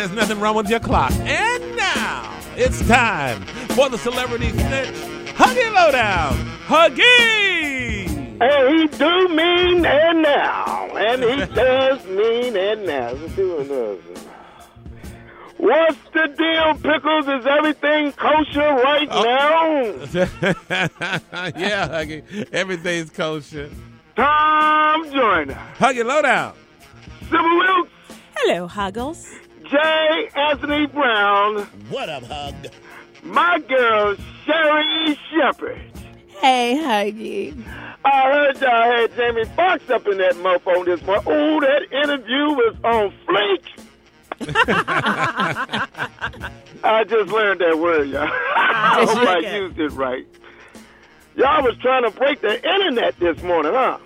there's nothing wrong with your clock. And now, it's time for the Celebrity Snitch Huggy Lowdown. Huggy! And he do mean and now. And he does mean and now. What's the deal, Pickles? Is everything kosher right now? Yeah, Huggy. Everything's kosher. Tom Joyner. Huggy Lowdown. Sybil Wilkes. Hello, Huggles. J. Anthony Brown. What up, Hug? My girl, Sherry Shepherd. Hey, Huggy. I heard y'all had Jamie Foxx up in that mofo this morning. Ooh, that interview was on fleek. I just learned that word, y'all. I hope I used it right. Y'all was trying to break the internet this morning, huh?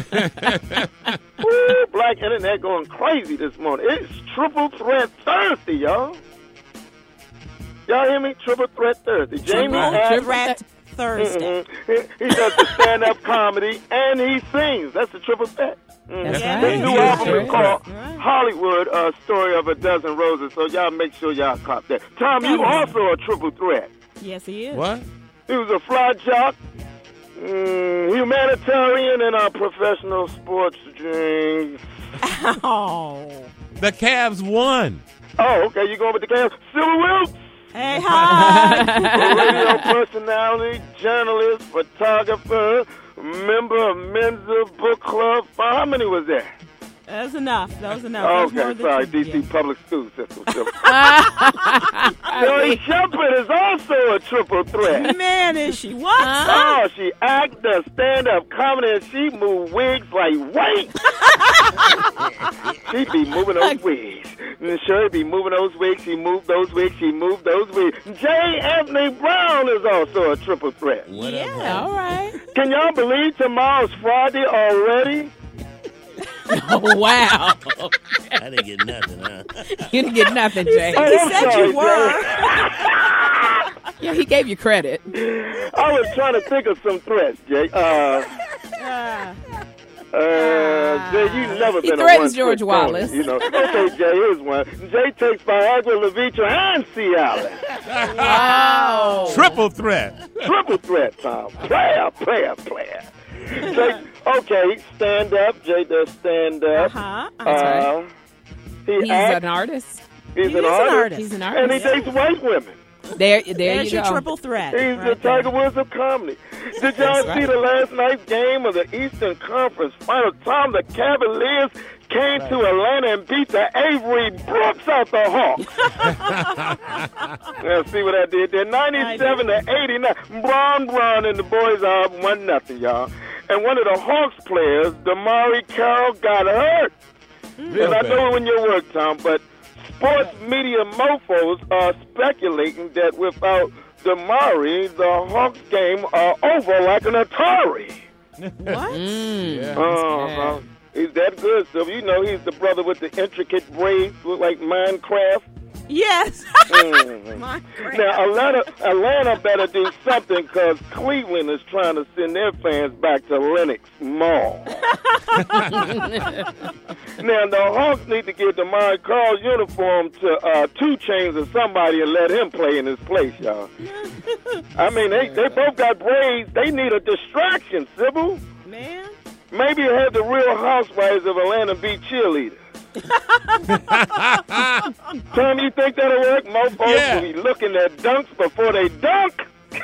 Ooh, black internet going crazy this morning. It's Triple Threat Thursday, y'all. Y'all hear me? Triple Threat Thursday. Triple Threat Thursday. Mm-hmm. He does the stand-up comedy and he sings. That's the Triple Threat. That's Yeah. right. The new album is called Hollywood, A Story of a Dozen Roses. So y'all make sure y'all cop that. Tom, you also a triple threat. Yes, he is. What? He was a fly jock, humanitarian, and a professional sports drink. Oh. The Cavs won. Oh, okay, you going with the Cavs? Sybil Wilkes, Hey, hi. radio personality, journalist, photographer, member of Mensa Book Club. How many was there? That's enough. That was enough. Okay, sorry, D.C. Yeah. Public School System. Sherry Shepherd is also a triple threat. Man, is she? What? Oh, she act, does stand-up comedy, and she move wigs like weight. She be moving those wigs. And Sherry be moving those wigs. She moved those wigs. She moved those wigs. J. Anthony Brown is also a triple threat. What Yeah. up, Hug? All right. Can y'all believe tomorrow's Friday already? Oh, wow. I didn't get nothing, huh? You didn't get nothing, Jay. Oh, He I'm said sorry, you were. Yeah, he gave you credit. I was trying to think of some threats, Jay. Jay, you never He been a threatens one-trick George Wallace. pony, you know. Okay, Jay, here's one. Jay takes Viagra, Levitra, and Cialis. Wow. Triple threat. Triple threat, Tom. Player. Jay, okay, stand up. Jay does stand up. Uh-huh. That's right. He He's acts. an artist. He's an artist. He's an And artist. he dates white women. There There's you your go. triple threat. He's the right there. Tiger Woods of comedy. Did y'all That's see right. the last night's game of the Eastern Conference Final? Tom, the Cavaliers came to Atlanta and beat the Avery Brooks out the Hawks. Yeah, see what I did there? 97 to 89. Brown and the boys are up 1-0, y'all. And one of the Hawks players, Damari Carroll, got hurt. Real And I bad. know when you work, Tom, but sports media mofos are speculating that without Damari, the Hawks game are over like an Atari. What? Yeah. He's that good, so you know he's the brother with the intricate braids, look like Minecraft. Yes. Mhm. My friend. Now, Atlanta better do something because Cleveland is trying to send their fans back to Lenox Mall. Now, the Hawks need to give Damari Carl's uniform to 2 Chainz or somebody and let him play in his place, y'all. I mean, they both got braids. They need a distraction, Sybil. Man. Maybe have the Real Housewives of Atlanta be cheerleaders. Tom, you think that'll work? Most folks Yeah. will be looking at dunks before they dunk.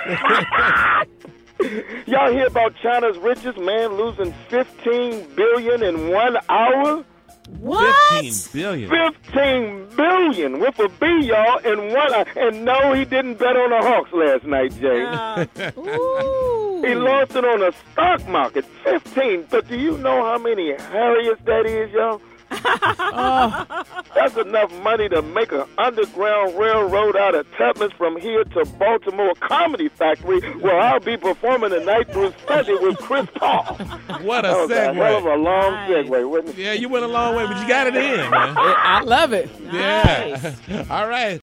Y'all hear about China's richest man losing $15 billion in 1 hour? What? 15 billion. $15 billion with a B, y'all, in 1 hour. And no, he didn't bet on the Hawks last night, Jay. Ooh. He lost it on the stock market, 15. But do you know how many Harriets that is, y'all? That's enough money to make an underground railroad out of Tubman's from here to Baltimore Comedy Factory, where I'll be performing tonight through Sunday with Chris Paul. What a That was a hell of segue. a long Nice. segue, wasn't it? Yeah, you went a long way, but you got it in, man. I love it. Yeah. All right.